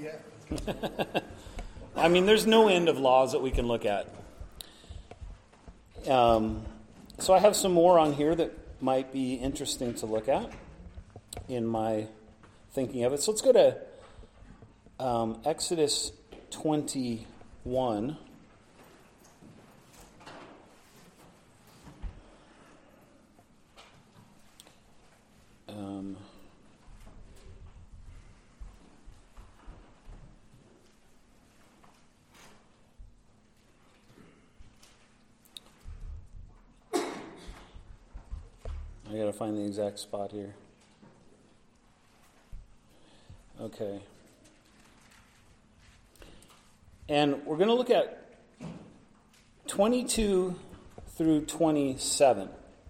Yeah. I mean, there's no end of laws that we can look at. So I have some more on here that might be interesting to look at in my thinking of it. So let's go to Exodus 21. I got to find the exact spot here. Okay. And we're going to look at 22 through 27.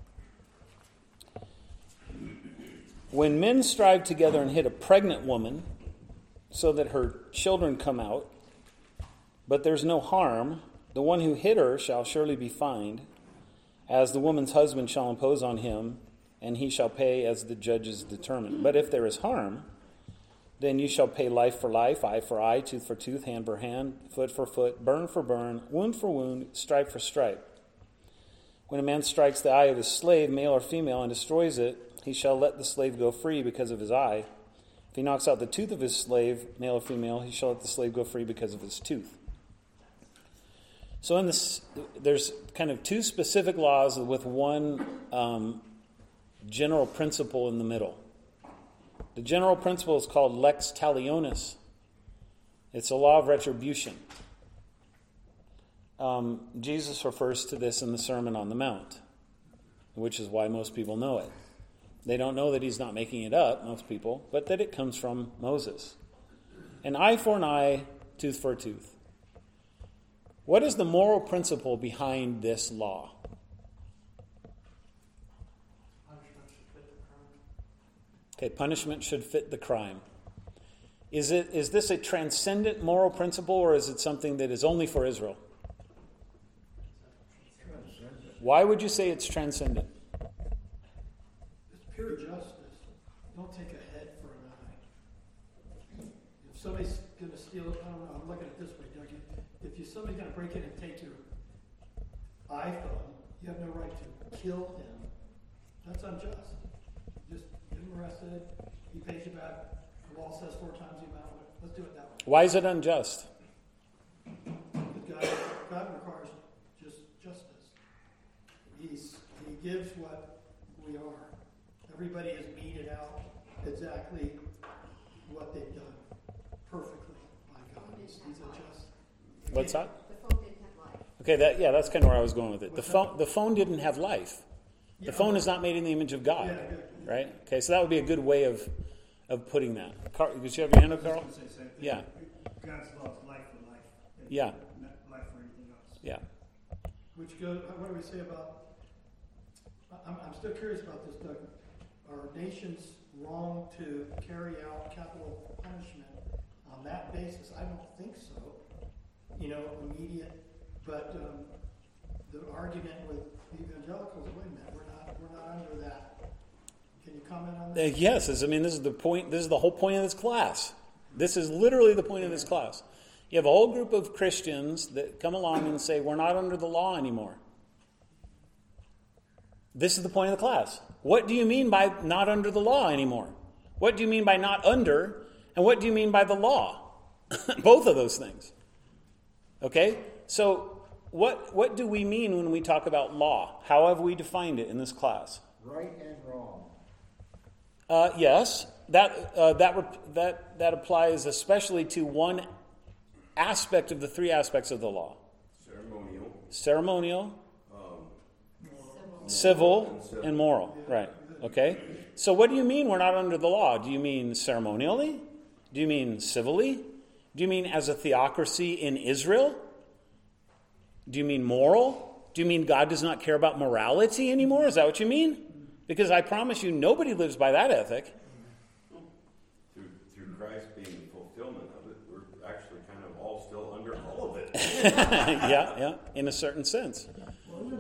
When men strive together and hit a pregnant woman so that her children come out, but there's no harm, the one who hit her shall surely be fined, as the woman's husband shall impose on him, and he shall pay as the judges determine. But if there is harm, then you shall pay life for life, eye for eye, tooth for tooth, hand for hand, foot for foot, burn for burn, wound for wound, stripe for stripe. When a man strikes the eye of his slave, male or female, and destroys it, he shall let the slave go free because of his eye. If he knocks out the tooth of his slave, male or female, he shall let the slave go free because of his tooth. So in this, there's kind of two specific laws with one general principle in the middle. The general principle is called lex talionis. It's a law of retribution. Jesus refers to this in the Sermon on the Mount, which is why most people know it. They don't know that he's not making it up, most people, but that it comes from Moses. An eye for an eye, tooth for a tooth. What is the moral principle behind this law? Okay, punishment should fit the crime. Is this a transcendent moral principle, or is it something that is only for Israel? Why would you say it's transcendent? It's pure justice. Don't take a head for an eye. If somebody's going to steal, I don't know, I'm looking at it this way, Doug. If somebody's going to break in and take your iPhone, you have no right to kill him. That's unjust. Just get him arrested. He pays you back. The law says 4 times the amount. Let's do it that way. Why is it unjust? God requires just justice. He gives what we are. Everybody has meted out exactly what they've done perfectly by God. He's a just. What's that? The phone didn't have life. Okay, that's kind of where I was going with it. The phone didn't have life. The phone is not made in the image of God, right? Okay, so that would be a good way of putting that. Carl, did you have your hand up, Carl? Yeah. God's law is life for life. Yeah. Not life for anything else. Yeah. Which goes, what do we say about, I'm still curious about this, Doug. Are nations wrong to carry out capital punishment on that basis? I don't think so. Immediate. But the argument with the evangelicals, wait a minute, we're not under that. Can you comment on that? Yes, this is the point. This is the whole point of this class. This is literally the point of this class. You have a whole group of Christians that come along and say, we're not under the law anymore. This is the point of the class. What do you mean by not under the law anymore? What do you mean by not under? And what do you mean by the law? Both of those things. Okay? So what do we mean when we talk about law? How have we defined it in this class? Right and wrong. Yes. That applies especially to one aspect of the 3 aspects of the law. Ceremonial, civil, and moral. Right. Okay. So what do you mean we're not under the law? Do you mean ceremonially? Do you mean civilly? Do you mean as a theocracy in Israel? Do you mean moral? Do you mean God does not care about morality anymore? Is that what you mean? Because I promise you, nobody lives by that ethic. Through Christ being the fulfillment of it, we're actually kind of all still under all of it. Yeah, in a certain sense. The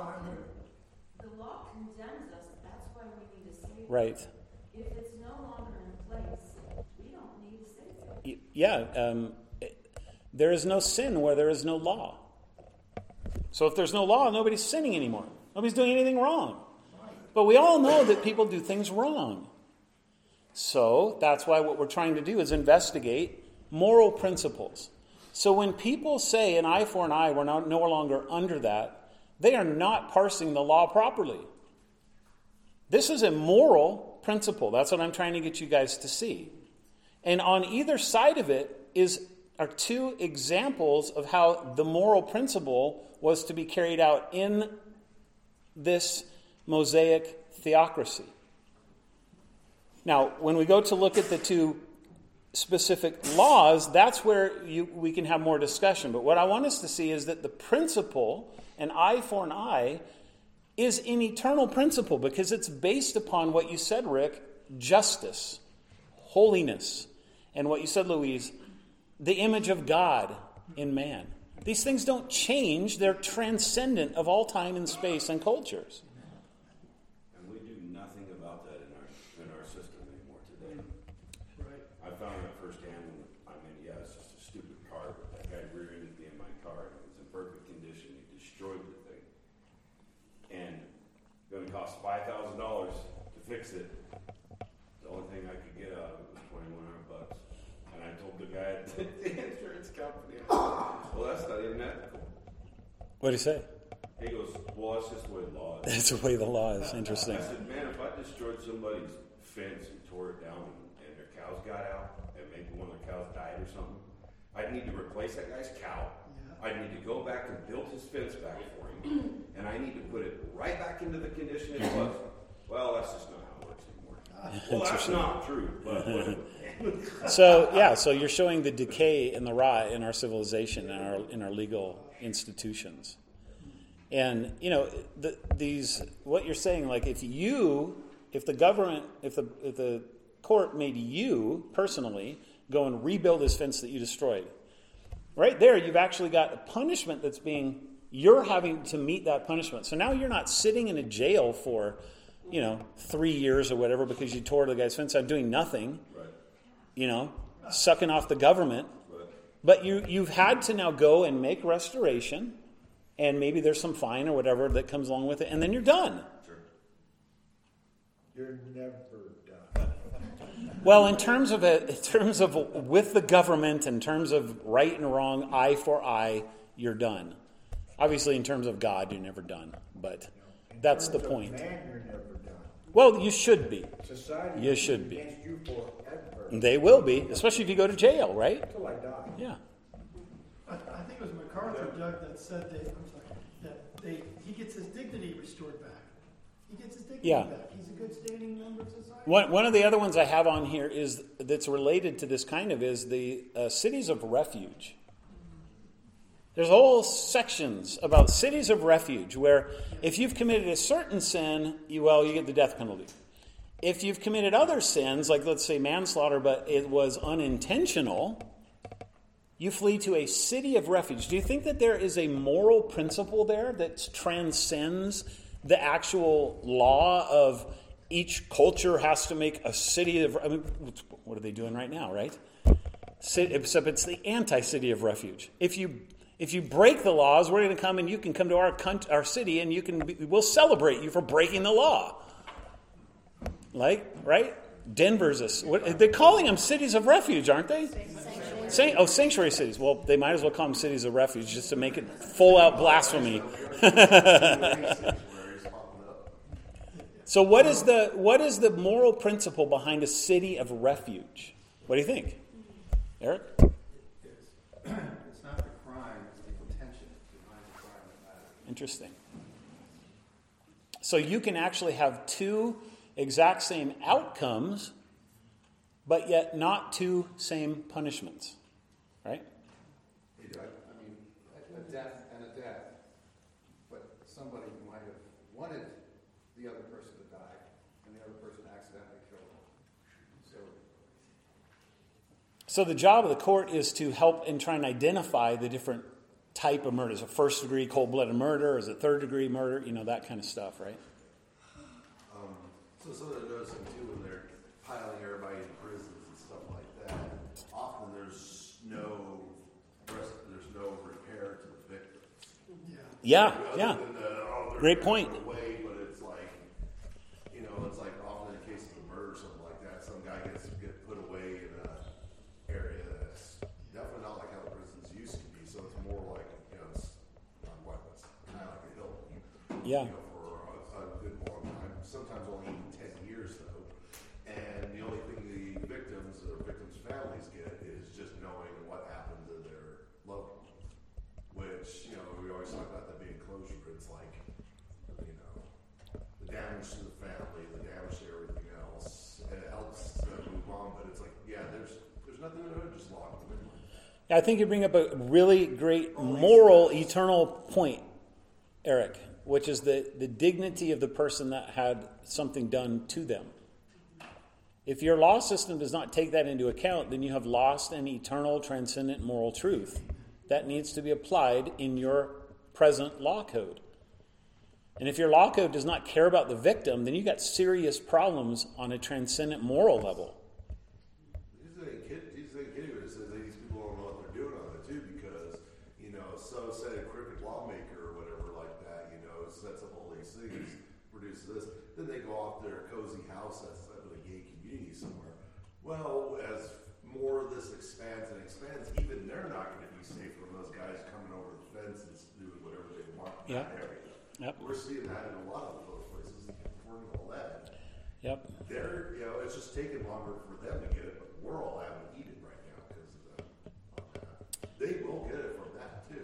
law condemns us. That's why we need a Savior. Right. If it's no longer in place, we don't need a Savior. there is no sin where there is no law. So if there's no law, nobody's sinning anymore. Nobody's doing anything wrong. But we all know that people do things wrong. So that's why what we're trying to do is investigate moral principles. So when people say an eye for an eye, we're no longer under that, they are not parsing the law properly. This is a moral principle. That's what I'm trying to get you guys to see. And on either side of it are two examples of how the moral principle was to be carried out in this Mosaic theocracy. Now, when we go to look at the two specific laws, that's where we can have more discussion. But what I want us to see is that the principle, an eye for an eye, is an eternal principle because it's based upon what you said, Rick, justice, holiness, and what you said, Louise, the image of God in man. These things don't change. They're transcendent of all time and space and cultures. And we do nothing about that in our system anymore today. Right. I found that firsthand. It's just a stupid car, but that guy rear-ended me in my car. It was in perfect condition. He destroyed the thing. And it's going to cost $5,000 to fix it. The only thing I could get out of it was $2,100. And I told the guy at the insurance company, well, that's not even ethical. What did he say? He goes, well, that's just the way the law is. That's the way the law is. Interesting. I said, man, if I destroyed somebody's fence and tore it down and their cows got out and maybe one of their cows died or something, I'd need to replace that guy's cow. Yeah. I'd need to go back and build his fence back for him. And I need to put it right back into the condition it was. Well, that's just not how it works anymore. Well, that's not true. But So you're showing the decay and the rot in our civilization and in our legal institutions. And, what you're saying, like if the government, if the court made you personally go and rebuild this fence that you destroyed, right there you've actually got a punishment you're having to meet that punishment. So now you're not sitting in a jail for, 3 years or whatever because you tore the guy's fence out doing nothing, right. Sucking off the government. Right. But you've had to now go and make restoration. And maybe there's some fine or whatever that comes along with it, and then you're done. Sure. You're never done. Well, in terms of with the government, in terms of right and wrong, eye for eye, you're done. Obviously, in terms of God, you're never done. But that's the point. Man, you're never done. Well, you should be. Society you should be. Against you forever. They will be, especially if you go to jail, right? Until I die. Yeah. I think it was MacArthur, Doug, that said he gets his dignity restored back. He gets his dignity back. He's a good standing member of society. One of the other ones I have on here that's related to this is the cities of refuge. There's whole sections about cities of refuge where if you've committed a certain sin, you get the death penalty. If you've committed other sins, like let's say manslaughter, but it was unintentional, you flee to a city of refuge. Do you think that there is a moral principle there that transcends the actual law of each culture has to make a city of... what are they doing right now, right? Except it's the anti-city of refuge. If you break the laws, we're going to come and you can come to our city and we'll celebrate you for breaking the law. Right? Denver's they're calling them cities of refuge, aren't they? Sanctuary cities. Well, they might as well call them cities of refuge just to make it full out blasphemy. So what is the moral principle behind a city of refuge? What do you think? Eric? It's not the crime, it's the intention behind the crime that matters. Interesting. So you can actually have two exact same outcomes, but yet not two same punishments, right? I mean, a death and a death, but somebody might have wanted the other person to die, and the other person accidentally killed him. So the job of the court is to help and try and identify the different type of murders. A first-degree cold-blooded murder, is it third-degree murder, that kind of stuff, right? So something I'm noticing too when they're piling everybody in prisons and stuff like that, often they're Yeah, Other yeah. than they're Great gonna point. put away, but it's like, it's like often in cases of murder or something like that, some guy gets put away in an area that's definitely not like how the prisons used to be. So it's more like, it's it's kind of like a hill. Yeah. For a good long time. Sometimes only even 10 years though. And the only thing the victims or victims' families get is just knowing what happened to their loved one. Which, we always talk about that being closure, but it's like, the damage to the family, the damage to everything else. And it helps to move on, but it's like, there's nothing to it, just lock them in. I think you bring up a really great moral, eternal point, Eric, which is the dignity of the person that had something done to them. If your law system does not take that into account, then you have lost an eternal, transcendent moral truth that needs to be applied in your present law code. And if your law code does not care about the victim, then you got serious problems on a transcendent moral level. He's a kid who says that these people don't know what they're doing on it too, because so say a crooked lawmaker or whatever like that, sets up all these things, produces this, then they go off to their cozy house that's in a gay community somewhere. Well, as more of this expands, even they're not going to be safe from those guys coming over the fence and doing whatever they want in that area. Yep. We're seeing that in a lot of those places, California and all that. Yep. They're, it's just taking longer for them to get it, but we're all having to eat it right now because of that. They will get it from that too.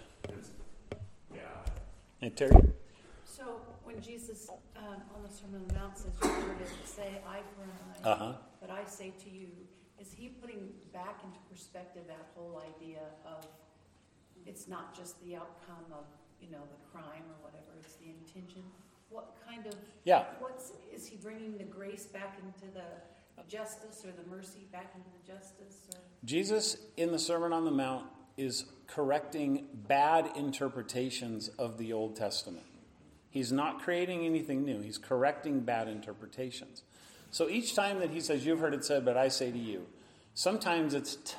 And Terry? So when Jesus on the Sermon on the Mount says, you heard it say eye for an eye, but I say to you, is he putting back into perspective that whole idea of it's not just the outcome of, the crime or whatever, it's the intention? What kind of, is he bringing the grace back into the justice or the mercy back into the justice? Or? Jesus in the Sermon on the Mount is correcting bad interpretations of the Old Testament. He's not creating anything new. He's correcting bad interpretations. So each time that he says, you've heard it said, but I say to you, sometimes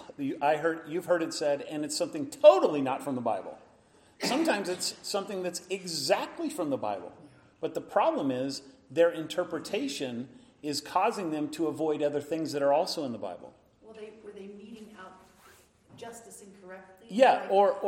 you've heard it said, and it's something totally not from the Bible. Sometimes it's something that's exactly from the Bible. But the problem is their interpretation is causing them to avoid other things that are also in the Bible. Were they meeting out justice incorrectly? Yeah,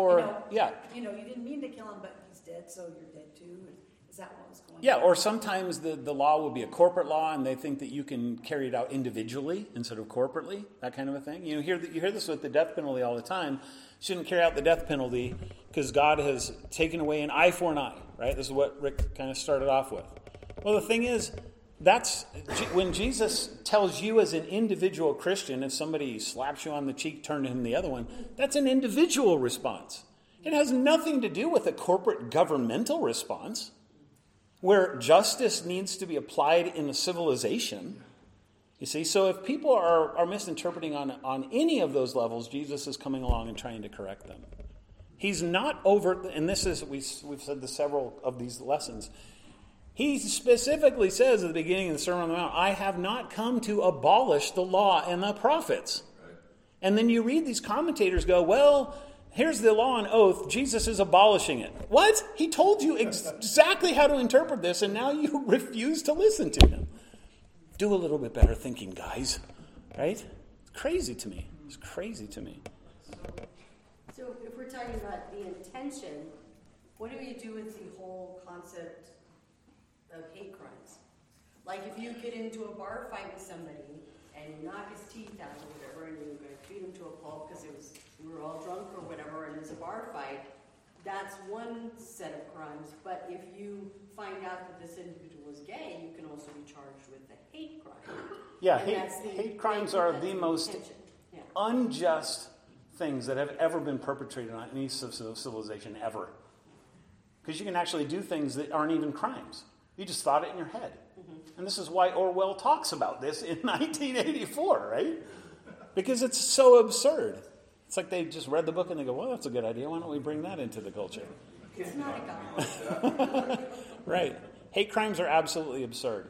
you didn't mean to kill him, but he's dead, so you're dead too. Is that what was going on? Yeah, or sometimes the law will be a corporate law, and they think that you can carry it out individually instead of corporately, that kind of a thing. You hear this with the death penalty all the time. Shouldn't carry out the death penalty because God has taken away an eye for an eye, right? This is what Rick kind of started off with. Well, the thing is, that's when Jesus tells you as an individual Christian, if somebody slaps you on the cheek, turn to him the other one, that's an individual response. It has nothing to do with a corporate governmental response where justice needs to be applied in a civilization. You see, so if people are misinterpreting on any of those levels, Jesus is coming along and trying to correct them. He's not overt, and this is, we've said this several of these lessons. He specifically says at the beginning of the Sermon on the Mount, I have not come to abolish the law and the prophets. Right. And then you read these commentators go, well, here's the law and oath. Jesus is abolishing it. What? He told you exactly how to interpret this, and now you refuse to listen to him. Do a little bit better thinking, guys. Right? It's crazy to me. It's crazy to me. So if we're talking about the intention, what do we do with the whole concept of hate crimes? Like if you get into a bar fight with somebody and you knock his teeth out or whatever, and you're going to beat him to a pulp because we were all drunk or whatever, and it's a bar fight, that's one set of crimes. But if you find out that this individual is gay, you can also be charged with a hate crime. Yeah, hate crimes are the most unjust things that have ever been perpetrated on any civilization ever. Because you can actually do things that aren't even crimes. You just thought it in your head. Mm-hmm. And this is why Orwell talks about this in 1984, right? Because it's so absurd. It's like they just read the book and they go, well, that's a good idea. Why don't we bring that into the culture? It's not a god. Right. Hate crimes are absolutely absurd.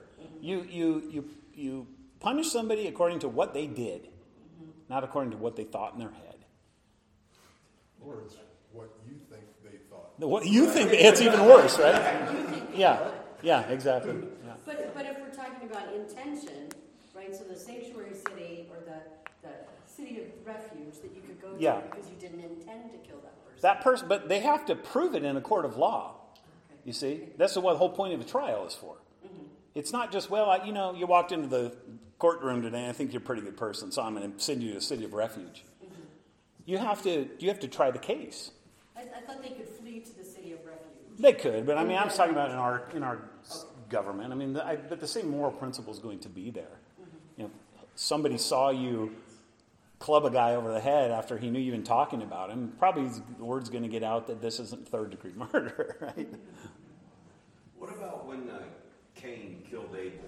You punish somebody according to what they did, not according to what they thought in their head. Or it's what you think they thought. You think it's even worse, right? Yeah, exactly. Yeah. But if we're talking about intention, right, so the sanctuary city or the city of refuge that you could go to because you didn't intend to kill that person. But they have to prove it in a court of law. Okay. You see? That's what the whole point of a trial is for. Mm-hmm. It's not just, you walked into the courtroom today, I think you're a pretty good person, so I'm going to send you to a city of refuge. Mm-hmm. You have to try the case. I thought they could flee to the city of refuge. They could, but I mean, I'm talking about in our government. I mean, but the same moral principle is going to be there. Mm-hmm. Somebody saw you club a guy over the head after he knew you've been talking about him. Probably the word's going to get out that this isn't third-degree murder, right? What about when Cain killed Abel?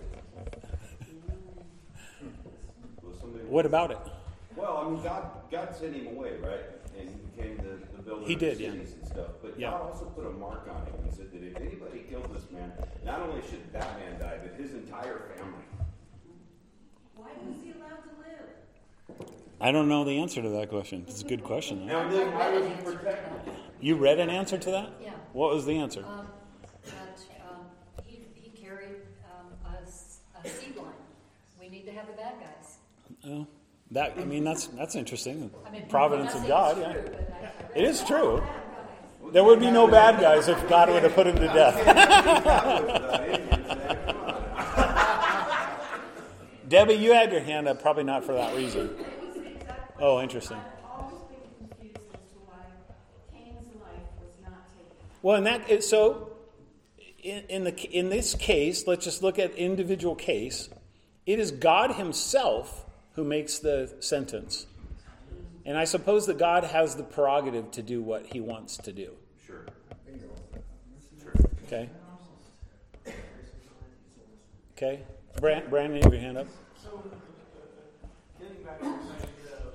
What about it? Well, I mean, God sent him away, right? And he became the builder He did, of cities and stuff. But God also put a mark on him and said that if anybody killed this man, not only should that man die, but his entire family. Why was he allowed to live? I don't know the answer to that question. It's a good question. Now then, why was he protected? You read an answer to that? Yeah. What was the answer? That he carried a seed line. We need to have the bad guys. Oh, that's interesting. I mean, Providence I'm of not God, saying yeah. it's true, but It is true. There would be no bad guys if God would have put him to death. Debbie, you had your hand up, probably not for that reason. Oh, interesting. I've always been confused as to why Cain's life was not taken. Well, in this case, let's just look at individual case. It is God himself who makes the sentence. And I suppose that God has the prerogative to do what he wants to do. Sure. Okay? Okay? Brandon, you have your hand up. So, getting back to this idea of,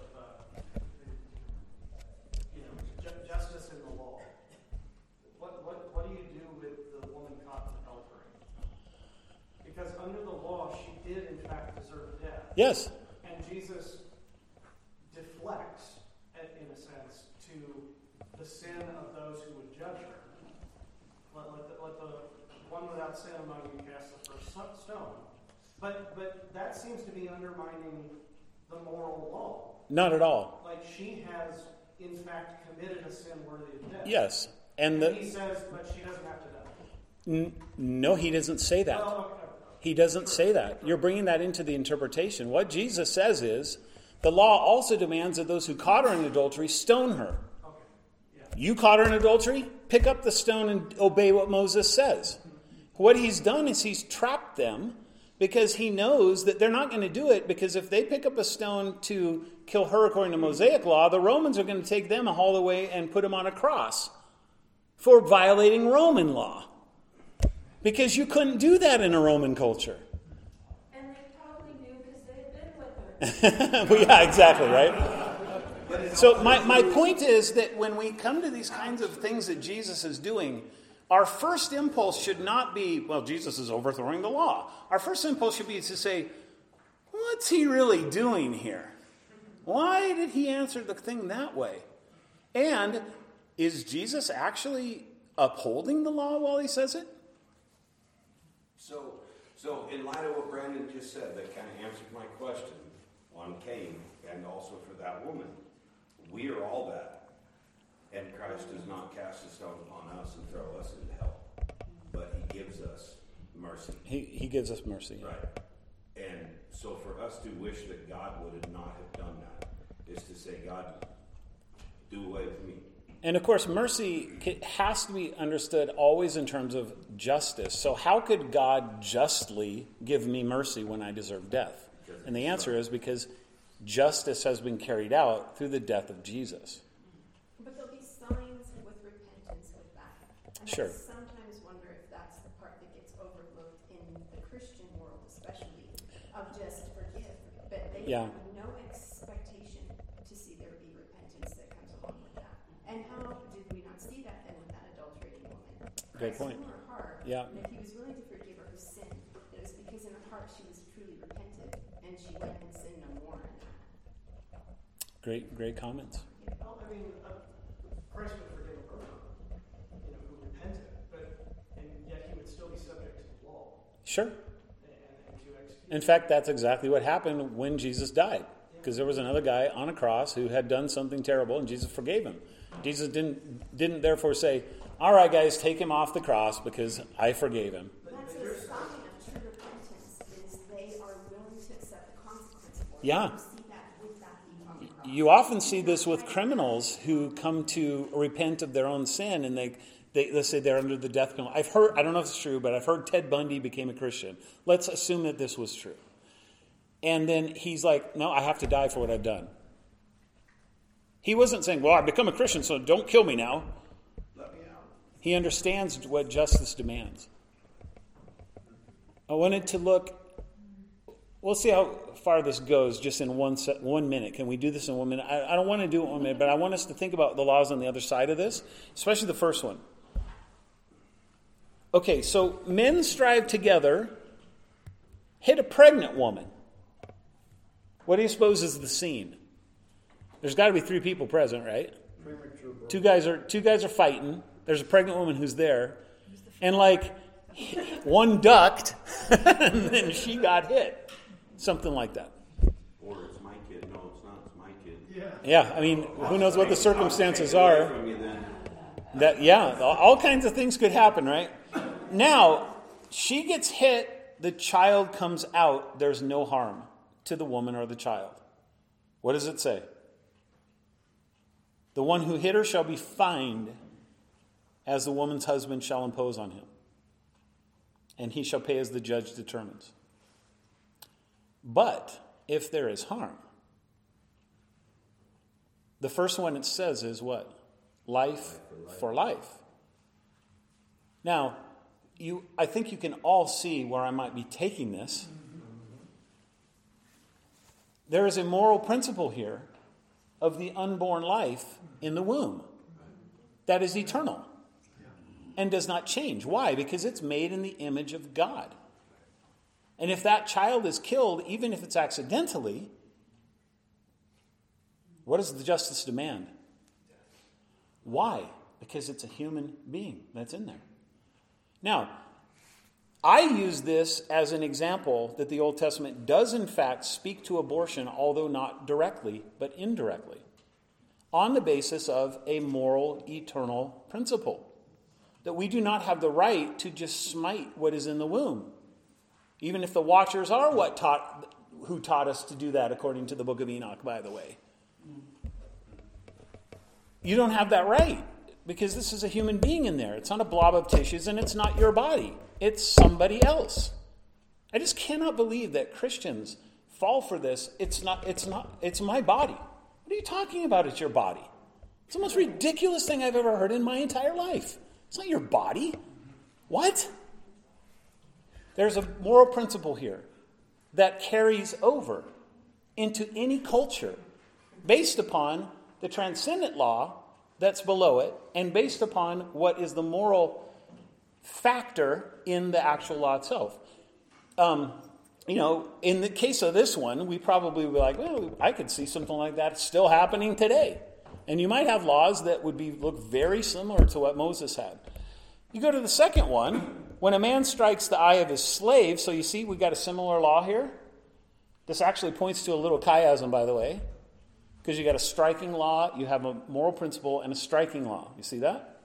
justice in the law, what do you do with the woman caught in adultery? Because under the law, she did in fact deserve death. Yes. And Jesus deflects, in a sense, to the sin of those who would judge her. Let the one without sin among you cast the first stone. But that seems to be undermining the moral law. Not at all. Like she has, in fact, committed a sin worthy of death. Yes. And he says, but she doesn't have to die. No, he doesn't say that. Well, okay. He doesn't say that. You're bringing that into the interpretation. What Jesus says is, the law also demands that those who caught her in adultery stone her. Okay. Yeah. You caught her in adultery? Pick up the stone and obey what Moses says. What he's done is he's trapped them because he knows that they're not going to do it, because if they pick up a stone to kill her according to Mosaic law, the Romans are going to take them a haul away and put them on a cross for violating Roman law. Because you couldn't do that in a Roman culture. And they probably knew because they had been with her. Well, yeah, exactly, right? So my point is that when we come to these kinds of things that Jesus is doing, our first impulse should not be, well, Jesus is overthrowing the law. Our first impulse should be to say, what's he really doing here? Why did he answer the thing that way? And is Jesus actually upholding the law while he says it? So in light of what Brandon just said, that kind of answered my question on Cain and also for that woman. We are all that. And Christ does not cast a stone upon us and throw us into hell. But he gives us mercy. He gives us mercy. Right. And so for us to wish that God would not have done that is to say, God, do away with me. And of course, mercy has to be understood always in terms of justice. So how could God justly give me mercy when I deserve death? And the answer is because justice has been carried out through the death of Jesus. But there'll be signs with repentance with that. And Sure. I sometimes wonder if that's the part that gets overlooked in the Christian world, especially, of just forgive. But they have no expectation to see there be repentance that comes along with that. And how did we not see that then with that adulterating woman? Great point. Christ knew her heart. Yeah. And if he was willing to forgive her her sin, it was because in her heart she was truly repentant, and she went and sinned no more in that. Great comments. Well, I mean, Christ would forgive a person. Sure. and to execute. In fact, that's exactly what happened when Jesus died. Because there was another guy on a cross who had done something terrible, and Jesus forgave him. Jesus didn't therefore say, all right, guys, take him off the cross because I forgave him. That's a sign of true repentance, is they are willing to accept the consequence for it. Yeah. You see that with that thief on the cross. You often see this with criminals who come to repent of their own sin, and they let's say they're under the death penalty. I don't know if it's true, but I've heard Ted Bundy became a Christian. Let's assume that this was true. And then he's like, no, I have to die for what I've done. He wasn't saying, well, I've become a Christian, so don't kill me now. Let me out. He understands what justice demands. I wanted to look, we'll see how far this goes just in 1 minute. Can we do this in 1 minute? I don't want to do it in 1 minute, but I want us to think about the laws on the other side of this, especially the first one. Okay, so men strive together, hit a pregnant woman. What do you suppose is the scene? There's got to be 3 people present, right? Premature birth. Two guys are fighting. There's a pregnant woman who's there. And like one ducked and then she got hit. Something like that. Or it's my kid. No, it's not. It's my kid. Yeah, I mean, who knows what the circumstances are. From you then. All kinds of things could happen, right? Now, she gets hit, the child comes out, there's no harm to the woman or the child. What does it say? The one who hit her shall be fined, as the woman's husband shall impose on him, and he shall pay as the judge determines. But if there is harm, the first one it says is what? Life for life. Now, I think you can all see where I might be taking this. There is a moral principle here of the unborn life in the womb that is eternal and does not change. Why? Because it's made in the image of God. And if that child is killed, even if it's accidentally, what does the justice demand? Why? Because it's a human being that's in there. Now, I use this as an example that the Old Testament does in fact speak to abortion, although not directly, but indirectly, on the basis of a moral, eternal principle. That we do not have the right to just smite what is in the womb. Even if the Watchers are who taught us to do that, according to the book of Enoch, by the way. You don't have that right, because this is a human being in there. It's not a blob of tissues, and it's not your body. It's somebody else. I just cannot believe that Christians fall for this. It's my body. What are you talking about? It's your body. It's the most ridiculous thing I've ever heard in my entire life. It's not your body. What? There's a moral principle here that carries over into any culture based upon the transcendent law that's below it and based upon what is the moral factor in the actual law itself. In the case of this one, we probably would be like, well, I could see something like that still happening today. And you might have laws that would look very similar to what Moses had. You go to the second one, when a man strikes the eye of his slave, so you see we got a similar law here. This actually points to a little chiasm, by the way, because you got a striking law, you have a moral principle, and a striking law. You see that?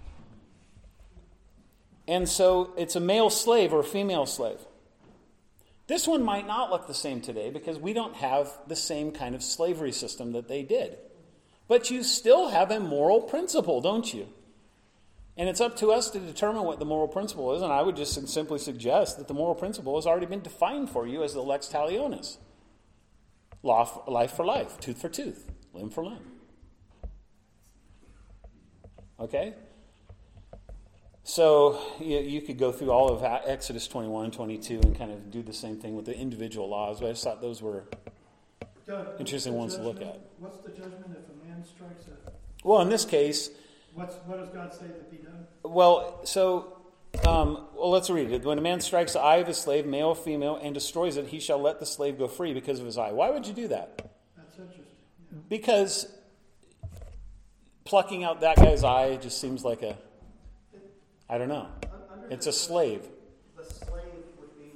And so it's a male slave or a female slave. This one might not look the same today because we don't have the same kind of slavery system that they did. But you still have a moral principle, don't you? And it's up to us to determine what the moral principle is, and I would just simply suggest that the moral principle has already been defined for you as the lex talionis. Life for life, tooth for tooth, limb for limb. Okay? So you could go through all of Exodus 21 and 22 and kind of do the same thing with the individual laws, but I just thought those were interesting ones to look at. What's the judgment if a man strikes a... Well, in this case... What does God say that be done? Well, let's read it. When a man strikes the eye of his slave, male or female, and destroys it, he shall let the slave go free because of his eye. Why would you do that? That's interesting. Yeah. Because plucking out that guy's eye just seems like I don't know. It's a slave. The slave would be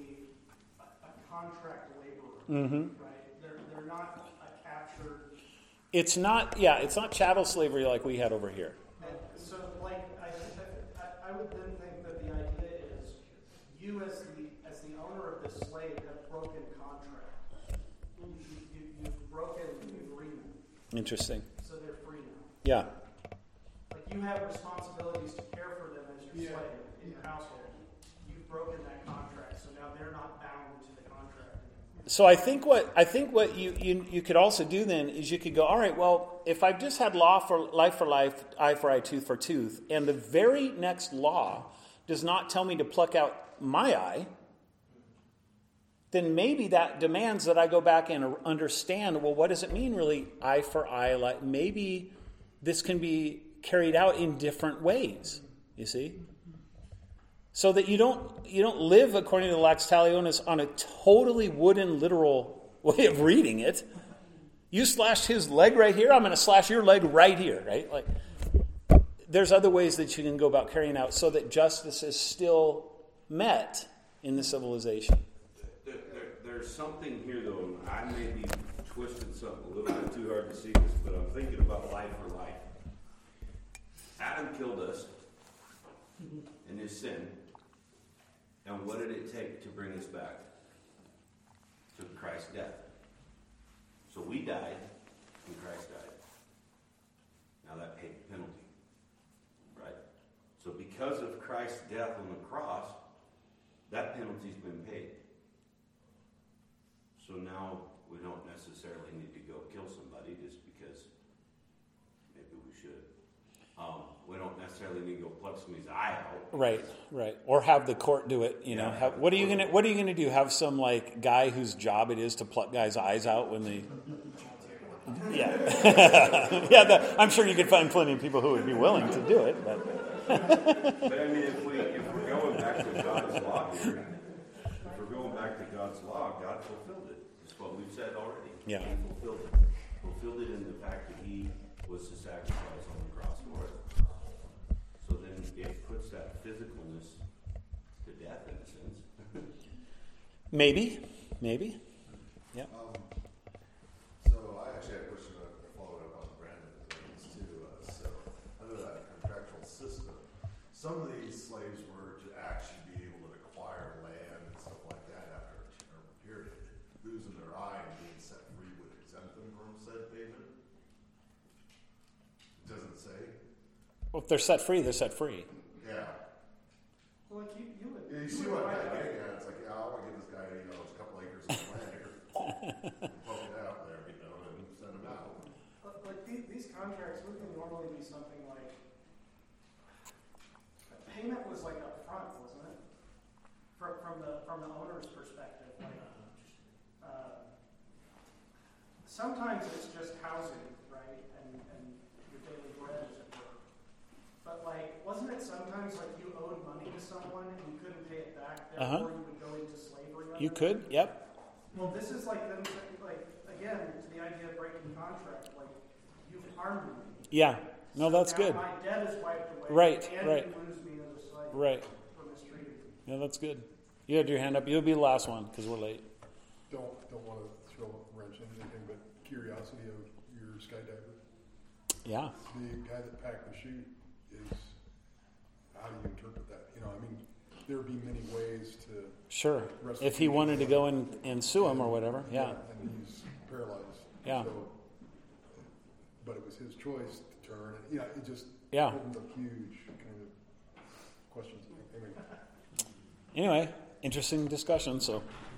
right? They're not a captured. It's not chattel slavery like we had over here. And so, like, I would then think that the idea is you as the owner of this slave have broken contract. You've broken the agreement. Interesting. So they're free now. Yeah. Like you have responsibilities to care for them as your slave in your household. You've broken that contract, so now they're not bound to the contract. So I think what you could also do then is you could go, all right, well, if I've just had law for life, eye for eye, tooth for tooth, and the very next law does not tell me to pluck out my eye, then maybe that demands that I go back and understand, well, what does it mean really eye for eye? Like maybe this can be carried out in different ways, you see? So that you don't live according to the Lex Talionis on a totally wooden, literal way of reading it. You slashed his leg right here, I'm going to slash your leg right here, right? Like, there's other ways that you can go about carrying out so that justice is still met in the civilization. There's something here, though, and I may be twisting something a little bit too hard to see this, but I'm thinking about life for life. Adam killed us in his sin, and what did it take to bring us back? To Christ's death. So we died, and Christ died. Now that paid the penalty, right? So because of Christ's death on the cross, that penalty's been paid. So now we don't necessarily need to go kill somebody just because maybe we should. We don't necessarily need to go pluck somebody's eye out. Right. Or have the court do it. You know, what are you gonna do? Have some like guy whose job it is to pluck guys' eyes out when they? Yeah, yeah. I'm sure you could find plenty of people who would be willing to do it, but. But I mean, if we're going back to God's law here, if we're going back to God's law, God fulfilled it. It's what we've said already. Yeah. He fulfilled it in the fact that He was the sacrifice on the cross for us. So then it puts that physicalness to death in a sense. Maybe. Yeah. So I actually had a question following up on Brandon's too. So under that contractual system, some of these slaves were to actually be able to acquire land and stuff like that after a terrible period. Losing their eye and being set free would exempt them from said payment. It doesn't say. Well, if they're set free, they're set free. Yeah. Well, like you would. Yeah, you see what I'm getting at? It's like, yeah, I want to give this guy, a couple acres of land here, poke it out there, and send him out. Like these contracts would normally be something like payment was like up front, wasn't it? From the owner's perspective, like sometimes it's just housing, right, and your daily bread, as it were. But like, wasn't it sometimes like you owed money to someone and you couldn't pay it back, therefore you would go into slavery? You could, yep. Well, this is like them, like again, to the idea of breaking contract. Like you've harmed me. Yeah. No, So that's now good. My debt is wiped away. Right, and right. you lose me as a slave. Right. For mistreating me. Yeah, that's good. You had your hand up. You'll be the last one because we're late. Don't want to throw a wrench into anything, but curiosity of your skydiver. Yeah. The guy that packed the chute is, how do you interpret that? There would be many ways to. Sure. If he wanted to go and sue him or whatever, yeah. And he's paralyzed. Yeah. So, but it was his choice to turn. And, it just opened up huge kind of questions. Anyway, interesting discussion. So.